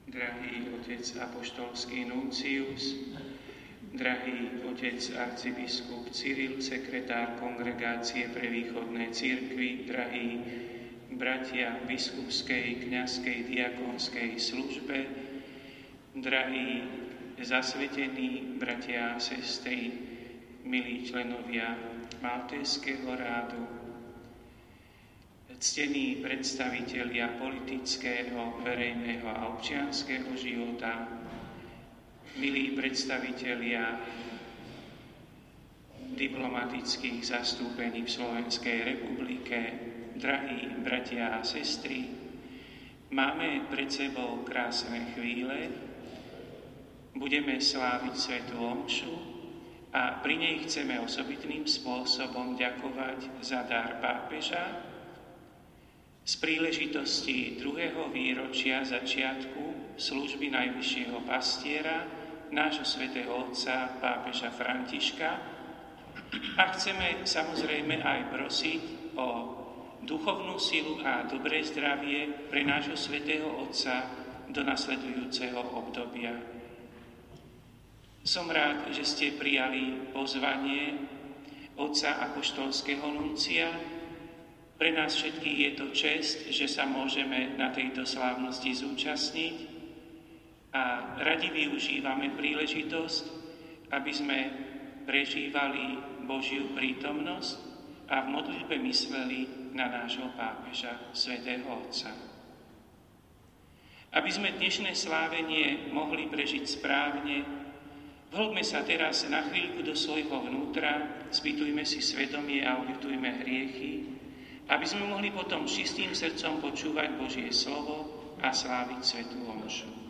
drahý otec apoštolský nuncius, drahý otec arcibiskup Cyril, sekretár Kongregácie pre východné cirkvi, drahí bratia v biskupskej, kňazskej, diakonskej službe, drahí zasvetení bratia a sestry, milí členovia Maltézskeho rádu, ctení predstavitelia politického, verejného a občianskeho života, milí predstavitelia diplomatických zastúpení v Slovenskej republike, drahí bratia a sestry, máme pred sebou krásne chvíle, budeme sláviť svätú omšu a pri nej chceme osobitným spôsobom ďakovať za dar pápeža z príležitosti 2. výročia začiatku služby najvyššieho pastiera, nášho svätého otca pápeža Františka, a chceme samozrejme aj prosiť o duchovnú silu a dobré zdravie pre nášho svätého otca do nasledujúceho obdobia. Som rád, že ste prijali pozvanie otca apoštolského nuncia. Pre nás všetkých je to česť, že sa môžeme na tejto slávnosti zúčastniť a radi využívame príležitosť, aby sme prežívali Božiu prítomnosť a v modlitbe mysleli na nášho pápeža, svätého Otca. Aby sme dnešné slávenie mohli prežiť správne, vhlbme sa teraz na chvíľku do svojho vnútra, spýtujme si svedomie a uľutujme hriechy, aby sme mohli potom čistým srdcom počúvať Božie slovo a sláviť svätú omšu.